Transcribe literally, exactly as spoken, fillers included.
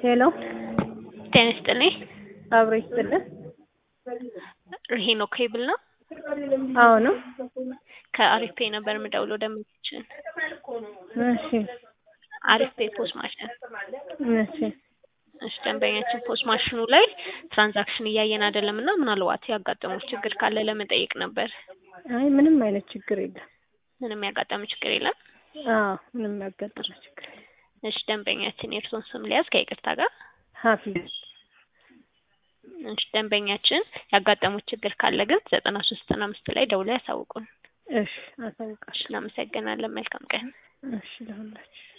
ሄሎ ጤና ይስጥልኝ። አብሮ ይስጥልኝ። ሄኖ ኬብል ነው? አዎ ነው። ከአሪፍ ፔይ ነበር የምደውለው ደንበኛችን። እሺ አሪፍ ፔይ ፖስ ማሽን። እሺ እሺ ደንበኛችን ፖስ ማሽኑ ላይ ትራንዛክሽን እያየን አይደለም እና ምናልባት ያጋጠመው ችግር ካለ ለመጠየቅ ነበር። አይ ምንም አይነት ችግር የለም። ምንም ያጋጠመው ችግር የለም? አዎ ምንም ያጋጠመው ችግር የለም። እሺ ደንበኛችን የእርሶን ስም ሊያዝ ከይቅርታ ጋር? ሀፊዝ። እሺ ደንበኛችን ያጋጠሙት ችግር ካለ ግን ዘጠና ሶስት ዘጠና አምስት ላይ ደውለው ያሳውቁን። እሺ አሳውቃለሁ። እናመሰግናለን። መልካም ቀን። እሺ ለሁላችሁ